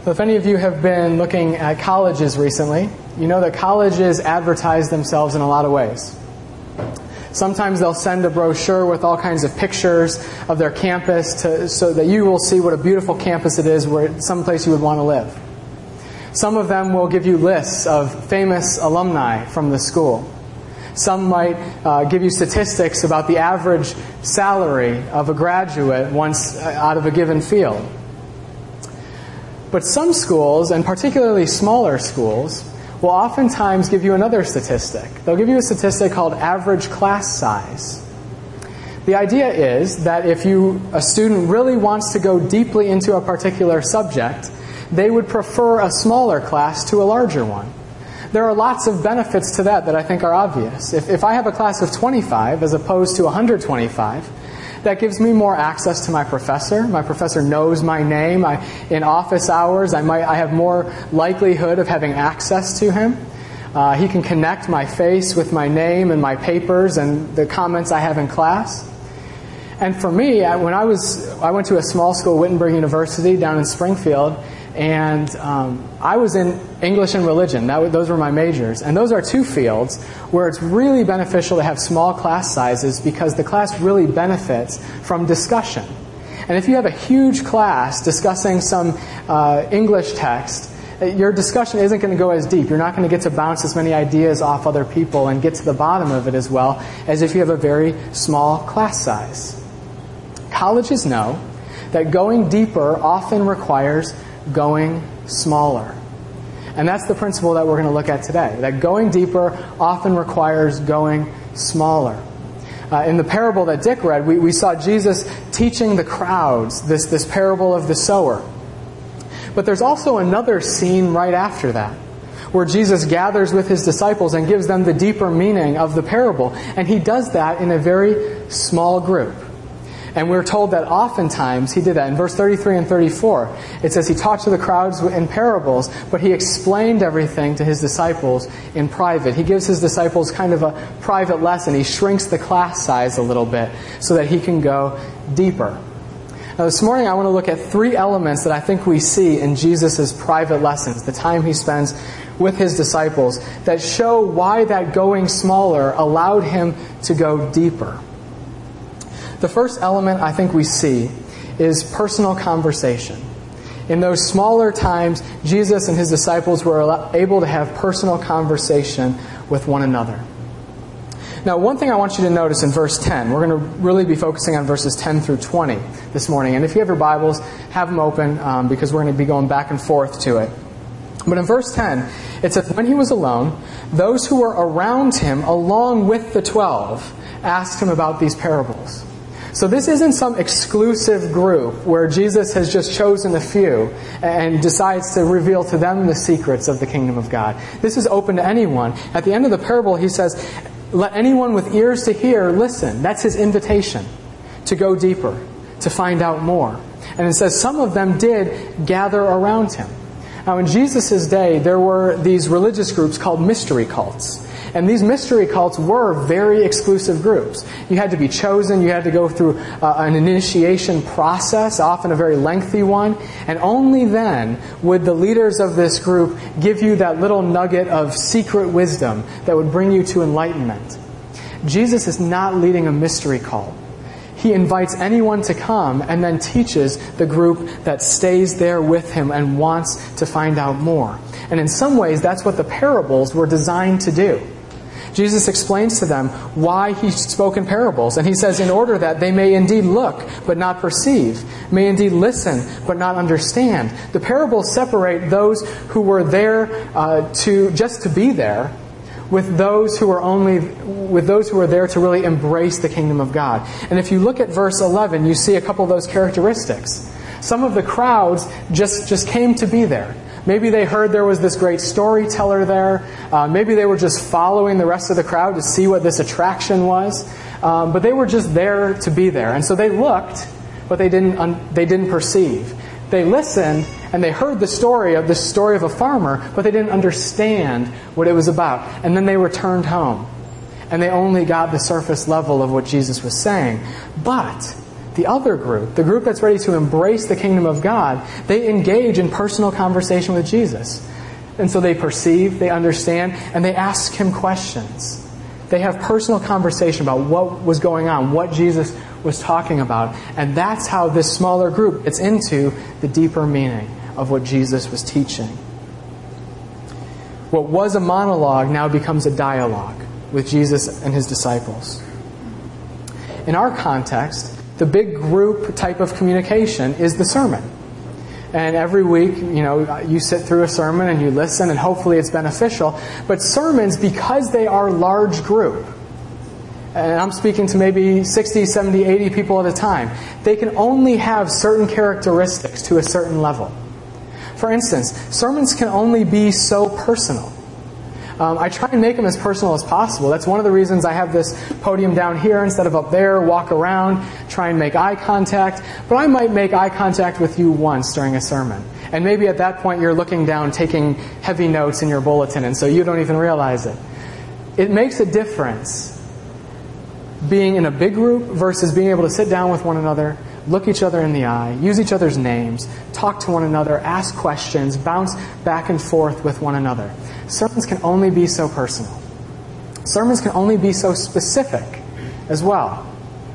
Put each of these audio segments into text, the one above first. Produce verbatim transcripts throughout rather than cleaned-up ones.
So if any of you have been looking at colleges recently, you know that colleges advertise themselves in a lot of ways. Sometimes they'll send a brochure with all kinds of pictures of their campus to, so that you will see what a beautiful campus it is, where it's someplace you would want to live. Some of them will give you lists of famous alumni from the school. Some might uh, give you statistics about the average salary of a graduate once out of a given field. But some schools, and particularly smaller schools, will oftentimes give you another statistic. They'll give you a statistic called average class size. The idea is that if you, a student really wants to go deeply into a particular subject, they would prefer a smaller class to a larger one. There are lots of benefits to that that I think are obvious. If, if I have a class of twenty-five as opposed to one hundred twenty-five, that gives me more access to my professor. My professor knows my name. I, in office hours, I might I have more likelihood of having access to him. Uh, he can connect my face with my name and my papers and the comments I have in class. And for me, when I was I went to a small school, Wittenberg University, down in Springfield, and um, I was in English and religion. That, those were my majors. And those are two fields where it's really beneficial to have small class sizes because the class really benefits from discussion. And if you have a huge class discussing some uh, English text, your discussion isn't going to go as deep. You're not going to get to bounce as many ideas off other people and get to the bottom of it as well as if you have a very small class size. Colleges know that going deeper often requires going smaller. And that's the principle that we're going to look at today, that going deeper often requires going smaller. Uh, in the parable that Dick read, we, we saw Jesus teaching the crowds this, this parable of the sower. But there's also another scene right after that, where Jesus gathers with his disciples and gives them the deeper meaning of the parable. And he does that in a very small group. And we're told that oftentimes he did that. In verse thirty-three and thirty-four, it says he talked to the crowds in parables, but he explained everything to his disciples in private. He gives his disciples kind of a private lesson. He shrinks the class size a little bit so that he can go deeper. Now this morning I want to look at three elements that I think we see in Jesus' private lessons, the time he spends with his disciples, that show why that going smaller allowed him to go deeper. The first element I think we see is personal conversation. In those smaller times, Jesus and his disciples were able to have personal conversation with one another. Now, one thing I want you to notice in verse ten, we're going to really be focusing on verses ten through twenty this morning. And if you have your Bibles, have them open um, because we're going to be going back and forth to it. But in verse ten, it says, when he was alone, those who were around him, along with the twelve, asked him about these parables. So this isn't some exclusive group where Jesus has just chosen a few and decides to reveal to them the secrets of the kingdom of God. This is open to anyone. At the end of the parable, he says, let anyone with ears to hear listen. That's his invitation to go deeper, to find out more. And it says some of them did gather around him. Now in Jesus' day, there were these religious groups called mystery cults. And these mystery cults were very exclusive groups. You had to be chosen. You had to go through uh, an initiation process, often a very lengthy one. And only then would the leaders of this group give you that little nugget of secret wisdom that would bring you to enlightenment. Jesus is not leading a mystery cult. He invites anyone to come and then teaches the group that stays there with him and wants to find out more. And in some ways, that's what the parables were designed to do. Jesus explains to them why he spoke in parables. And he says, in order that they may indeed look, but not perceive, may indeed listen, but not understand. The parables separate those who were there uh, to just to be there with those who are only with those who are there to really embrace the kingdom of God. And if you look at verse eleven, you see a couple of those characteristics. Some of the crowds just, just came to be there. Maybe they heard there was this great storyteller there. Uh, maybe they were just following the rest of the crowd to see what this attraction was. Um, but they were just there to be there. And so they looked, but they didn't un- they didn't perceive. They listened and they heard the story of the story of a farmer, but they didn't understand what it was about. And then they returned home. And they only got the surface level of what Jesus was saying. But The other group, the group that's ready to embrace the kingdom of God, they engage in personal conversation with Jesus. And so they perceive, they understand, and they ask him questions. They have personal conversation about what was going on, what Jesus was talking about. And that's how this smaller group gets into the deeper meaning of what Jesus was teaching. What was a monologue now becomes a dialogue with Jesus and his disciples. In our context, the big group type of communication is the sermon. And every week, you know, you sit through a sermon and you listen, and hopefully it's beneficial. But sermons, because they are large group, and I'm speaking to maybe sixty, seventy, eighty people at a time, they can only have certain characteristics to a certain level. For instance, sermons can only be so personal. Um, I try and make them as personal as possible. That's one of the reasons I have this podium down here instead of up there, walk around, try and make eye contact. But I might make eye contact with you once during a sermon. And maybe at that point you're looking down, taking heavy notes in your bulletin, and so you don't even realize it. It makes a difference being in a big group versus being able to sit down with one another, look each other in the eye, use each other's names, talk to one another, ask questions, bounce back and forth with one another. Sermons can only be so personal. Sermons can only be so specific as well.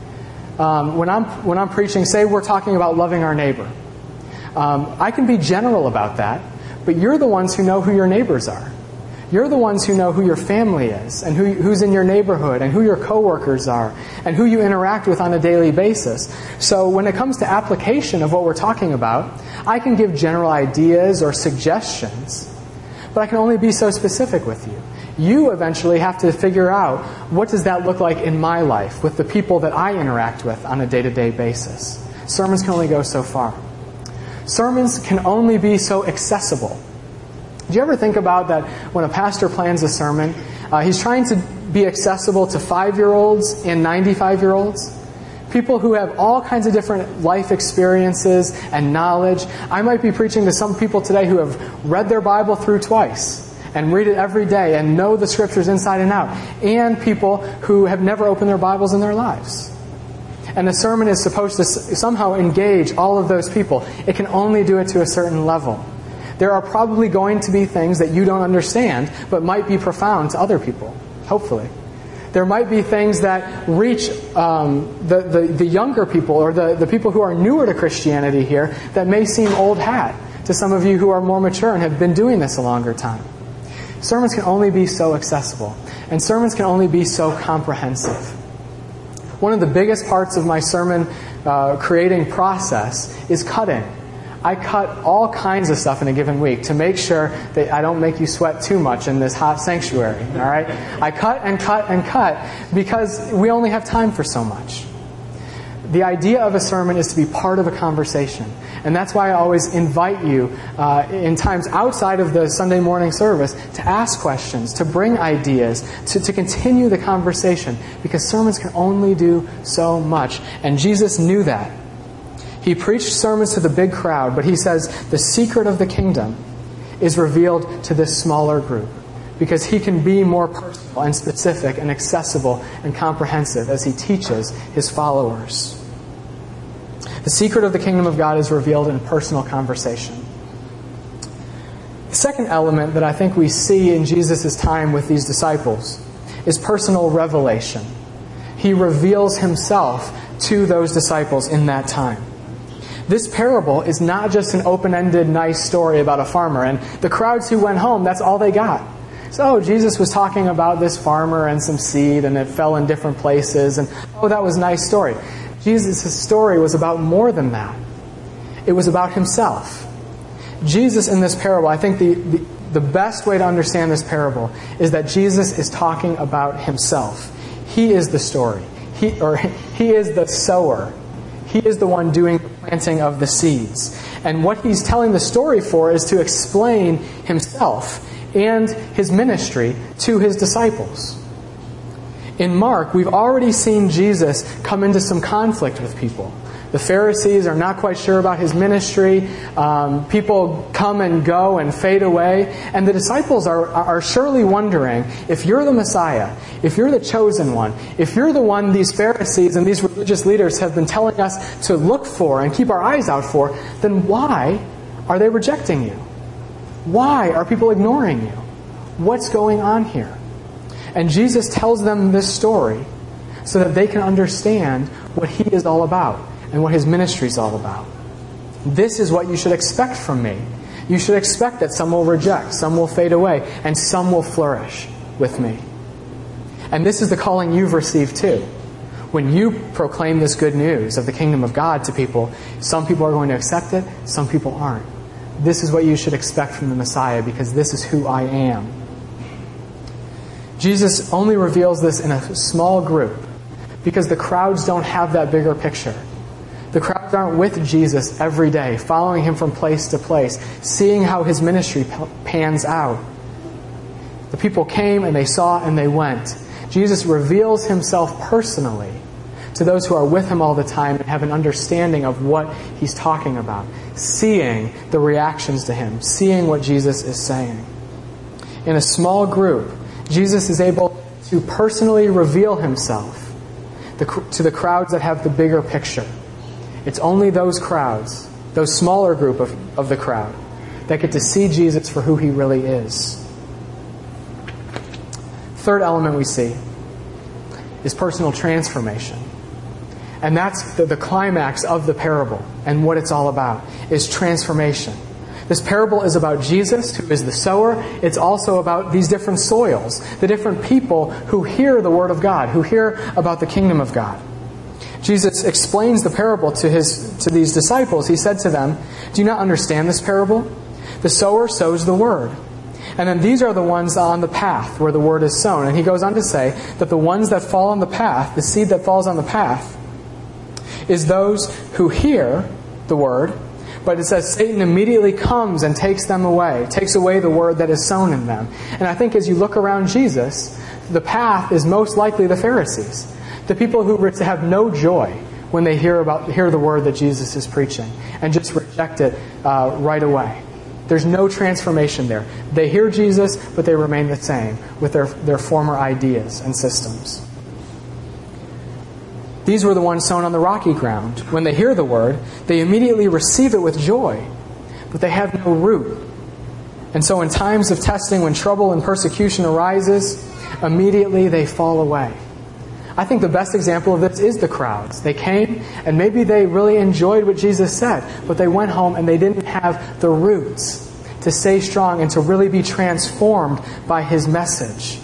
Um, when I'm when I'm preaching, say we're talking about loving our neighbor. Um, I can be general about that, but you're the ones who know who your neighbors are. You're the ones who know who your family is, and who, who's in your neighborhood, and who your coworkers are, and who you interact with on a daily basis. So when it comes to application of what we're talking about, I can give general ideas or suggestions, but I can only be so specific with you. You eventually have to figure out, what does that look like in my life with the people that I interact with on a day-to-day basis? Sermons can only go so far. Sermons can only be so accessible. Do you ever think about that when a pastor plans a sermon, uh, he's trying to be accessible to five-year-olds and ninety-five-year-olds? People who have all kinds of different life experiences and knowledge. I might be preaching to some people today who have read their Bible through twice and read it every day and know the Scriptures inside and out. And people who have never opened their Bibles in their lives. And the sermon is supposed to somehow engage all of those people. It can only do it to a certain level. There are probably going to be things that you don't understand, but might be profound to other people, hopefully. There might be things that reach um, the, the, the younger people or the, the people who are newer to Christianity here that may seem old hat to some of you who are more mature and have been doing this a longer time. Sermons can only be so accessible, and sermons can only be so comprehensive. One of the biggest parts of my sermon uh, creating process is cutting. I cut all kinds of stuff in a given week to make sure that I don't make you sweat too much in this hot sanctuary. All right? I cut and cut and cut because we only have time for so much. The idea of a sermon is to be part of a conversation. And that's why I always invite you uh, in times outside of the Sunday morning service to ask questions, to bring ideas, to, to continue the conversation, because sermons can only do so much. And Jesus knew that. He preached sermons to the big crowd, but he says the secret of the kingdom is revealed to this smaller group, because he can be more personal and specific and accessible and comprehensive as he teaches his followers. The secret of the kingdom of God is revealed in personal conversation. The second element that I think we see in Jesus' time with these disciples is personal revelation. He reveals himself to those disciples in that time. This parable is not just an open-ended, nice story about a farmer. And the crowds who went home, that's all they got. So, oh, Jesus was talking about this farmer and some seed, and it fell in different places. And, oh, that was a nice story. Jesus' story was about more than that. It was about himself. Jesus in this parable, I think the, the, the best way to understand this parable is that Jesus is talking about himself. He is the story. He, or he is the sower. He is the one doing the planting of the seeds. And what he's telling the story for is to explain himself and his ministry to his disciples. In Mark, we've already seen Jesus come into some conflict with people. The Pharisees are not quite sure about his ministry. Um, people come and go and fade away. And the disciples are, are surely wondering, if you're the Messiah, if you're the chosen one, if you're the one these Pharisees and these religious leaders have been telling us to look for and keep our eyes out for, then why are they rejecting you? Why are people ignoring you? What's going on here? And Jesus tells them this story so that they can understand what he is all about and what his ministry is all about. This is what you should expect from me. You should expect that some will reject, some will fade away, and some will flourish with me. And this is the calling you've received too. When you proclaim this good news of the kingdom of God to people, some people are going to accept it, some people aren't. This is what you should expect from the Messiah, because this is who I am. Jesus only reveals this in a small group because the crowds don't have that bigger picture. The crowds aren't with Jesus every day, following him from place to place, seeing how his ministry pans out. The people came and they saw and they went. Jesus reveals himself personally to those who are with him all the time and have an understanding of what he's talking about, seeing the reactions to him, seeing what Jesus is saying. In a small group, Jesus is able to personally reveal himself to the crowds that have the bigger picture. It's only those crowds, those smaller group of, of the crowd, that get to see Jesus for who he really is. Third element we see is personal transformation. And that's the, the climax of the parable and what it's all about, is transformation. This parable is about Jesus, who is the sower. It's also about these different soils, the different people who hear the Word of God, who hear about the kingdom of God. Jesus explains the parable to his to these disciples. He said to them, "Do you not understand this parable? The sower sows the word. And then these are the ones on the path where the word is sown." And he goes on to say that the ones that fall on the path, the seed that falls on the path, is those who hear the word, but it says Satan immediately comes and takes them away, takes away the word that is sown in them. And I think as you look around Jesus, the path is most likely the Pharisees. The people who have no joy when they hear about hear the word that Jesus is preaching and just reject it uh, right away. There's no transformation there. They hear Jesus, but they remain the same with their, their former ideas and systems. These were the ones sown on the rocky ground. When they hear the word, they immediately receive it with joy, but they have no root. And so in times of testing, when trouble and persecution arises, immediately they fall away. I think the best example of this is the crowds. They came, and maybe they really enjoyed what Jesus said, but they went home and they didn't have the roots to stay strong and to really be transformed by his message.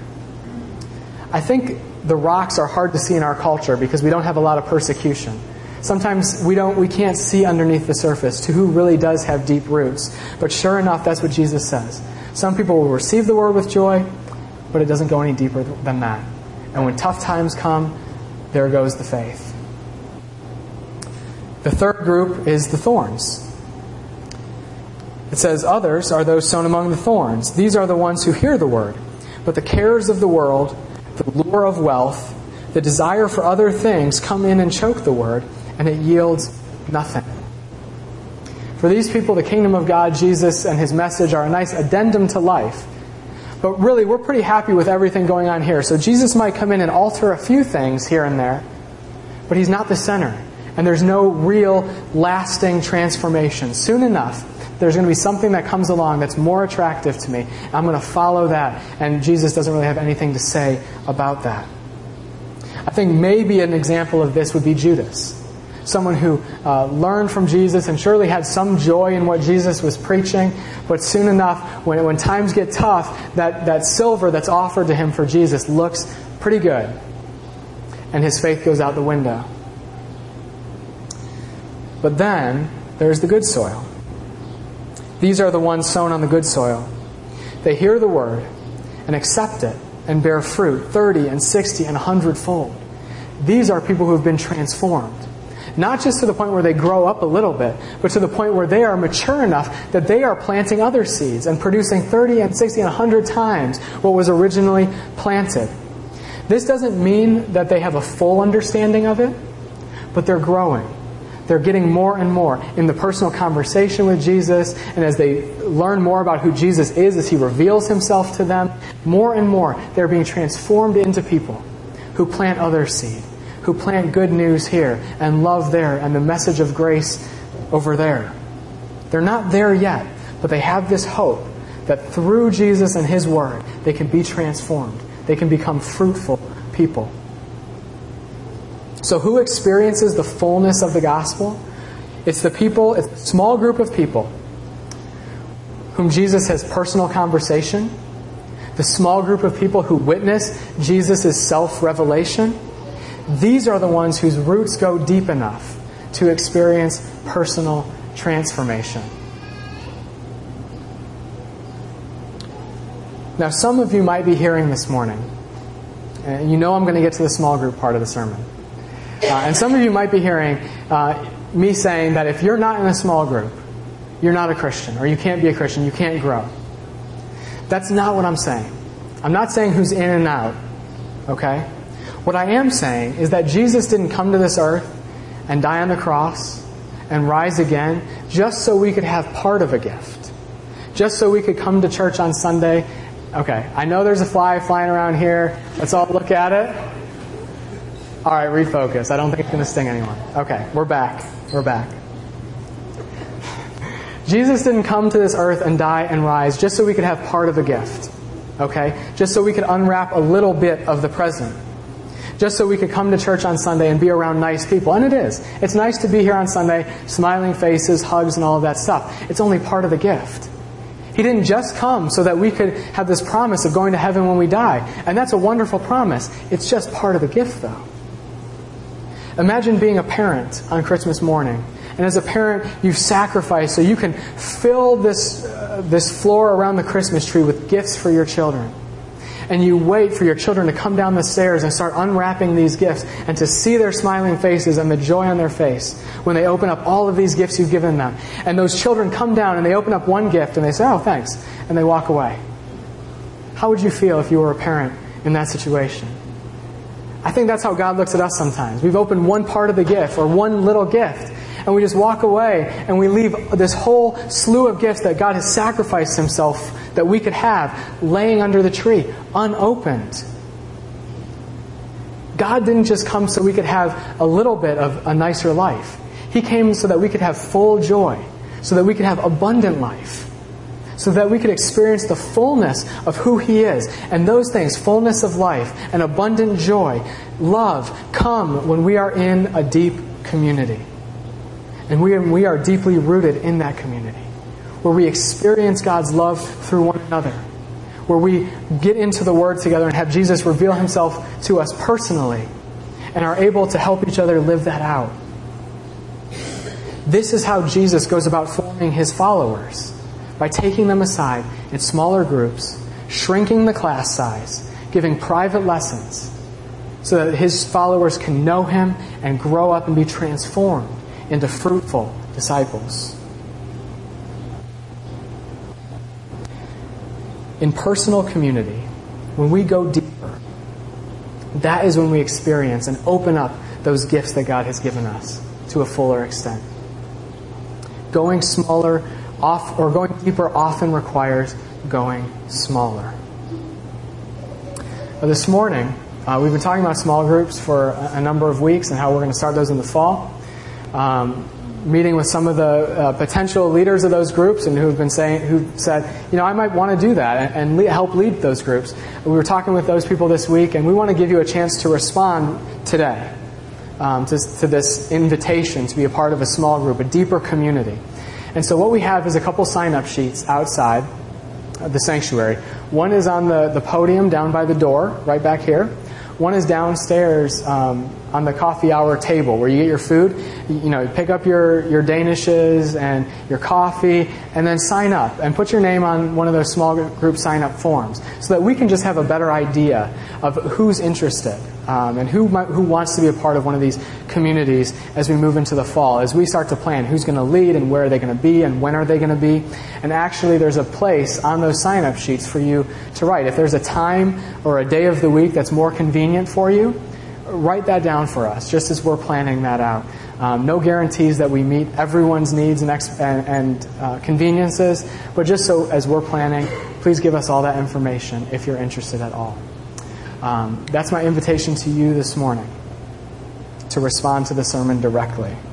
I think the rocks are hard to see in our culture because we don't have a lot of persecution. Sometimes we don't, we can't see underneath the surface to who really does have deep roots. But sure enough, that's what Jesus says. Some people will receive the word with joy, but it doesn't go any deeper than that. And when tough times come, there goes the faith. The third group is the thorns. It says, "Others are those sown among the thorns. These are the ones who hear the word, but the cares of the world, the lure of wealth, the desire for other things come in and choke the word, and it yields nothing." For these people, the kingdom of God, Jesus, and his message are a nice addendum to life. But really, we're pretty happy with everything going on here. So Jesus might come in and alter a few things here and there, but he's not the center. And there's no real lasting transformation. Soon enough, there's going to be something that comes along that's more attractive to me. I'm going to follow that. And Jesus doesn't really have anything to say about that. I think maybe an example of this would be Judas. Someone who uh, learned from Jesus and surely had some joy in what Jesus was preaching. But soon enough, when, when times get tough, that, that silver that's offered to him for Jesus looks pretty good. And his faith goes out the window. But then, there's the good soil. These are the ones sown on the good soil. They hear the word and accept it and bear fruit, thirty and sixty and a hundredfold. These are people who have been transformed. Not just to the point where they grow up a little bit, but to the point where they are mature enough that they are planting other seeds and producing thirty and sixty and a hundred times what was originally planted. This doesn't mean that they have a full understanding of it, but they're growing. they're getting more and more in the personal conversation with Jesus, and as they learn more about who Jesus is, as He reveals Himself to them, more and more they're being transformed into people who plant other seed, who plant good news here and love there and the message of grace over there. They're not there yet, but they have this hope that through Jesus and His Word, they can be transformed. They can become fruitful people. So who experiences the fullness of the gospel? It's the people, it's a small group of people whom Jesus has personal conversation, the small group of people who witness Jesus' self-revelation. These are the ones whose roots go deep enough to experience personal transformation. Now, some of you might be hearing this morning, and you know I'm going to get to the small group part of the sermon. Uh, and some of you might be hearing uh, me saying that if you're not in a small group, you're not a Christian, or you can't be a Christian, you can't grow. That's not what I'm saying. I'm not saying who's in and out, okay? What I am saying is that Jesus didn't come to this earth and die on the cross and rise again just so we could have part of a gift. Just so we could come to church on Sunday. Okay, I know there's a fly flying around here. Let's all look at it. All right, refocus. I don't think it's going to sting anyone. Okay, we're back. We're back. Jesus didn't come to this earth and die and rise just so we could have part of a gift. Okay? Just so we could unwrap a little bit of the present. Just so we could come to church on Sunday and be around nice people. And it is. It's nice to be here on Sunday, smiling faces, hugs, and all of that stuff. It's only part of the gift. He didn't just come so that we could have this promise of going to heaven when we die. And that's a wonderful promise. It's just part of the gift, though. Imagine being a parent on Christmas morning. And as a parent, you've sacrificed so you can fill this, uh, this floor around the Christmas tree with gifts for your children. And you wait for your children to come down the stairs and start unwrapping these gifts and to see their smiling faces and the joy on their face when they open up all of these gifts you've given them. And those children come down and they open up one gift and they say, "Oh, thanks," and they walk away. How would you feel if you were a parent in that situation? I think that's how God looks at us sometimes. We've opened one part of the gift or one little gift, and we just walk away and we leave this whole slew of gifts that God has sacrificed Himself that we could have laying under the tree, unopened. God didn't just come so we could have a little bit of a nicer life. He came so that we could have full joy, so that we could have abundant life, so that we could experience the fullness of who He is. And those things, fullness of life and abundant joy, love, come when we are in a deep community. And we are, we are deeply rooted in that community, where we experience God's love through one another, where we get into the Word together and have Jesus reveal Himself to us personally and are able to help each other live that out. This is how Jesus goes about forming His followers, by taking them aside in smaller groups, shrinking the class size, giving private lessons, so that His followers can know Him and grow up and be transformed into fruitful disciples. In personal community, when we go deeper, that is when we experience and open up those gifts that God has given us to a fuller extent. Going smaller off or going deeper often requires going smaller. Well, this morning, uh, we've been talking about small groups for a, a number of weeks and how we're going to start those in the fall. Um, meeting with some of the uh, potential leaders of those groups and who've been saying, who said, you know, I might want to do that and, and le- help lead those groups. We were talking with those people this week, and we want to give you a chance to respond today um, to, to this invitation to be a part of a small group, a deeper community. And so what we have is a couple sign-up sheets outside of the sanctuary. One is on the, the podium down by the door, right back here. One is downstairs um, on the coffee hour table where you get your food. You, you know, you pick up your, your Danishes and your coffee and then sign up and put your name on one of those small group sign-up forms so that we can just have a better idea of who's interested um, and who might, who wants to be a part of one of these communities as we move into the fall, as we start to plan who's going to lead and where are they going to be and when are they going to be. And actually there's a place on those sign-up sheets for you to write. If there's a time or a day of the week that's more convenient for you, write that down for us, just as we're planning that out Um, no guarantees that we meet everyone's needs and, ex- and, and uh, conveniences, but just so as we're planning, please give us all that information if you're interested at all. Um, that's my invitation to you this morning, to respond to the sermon directly.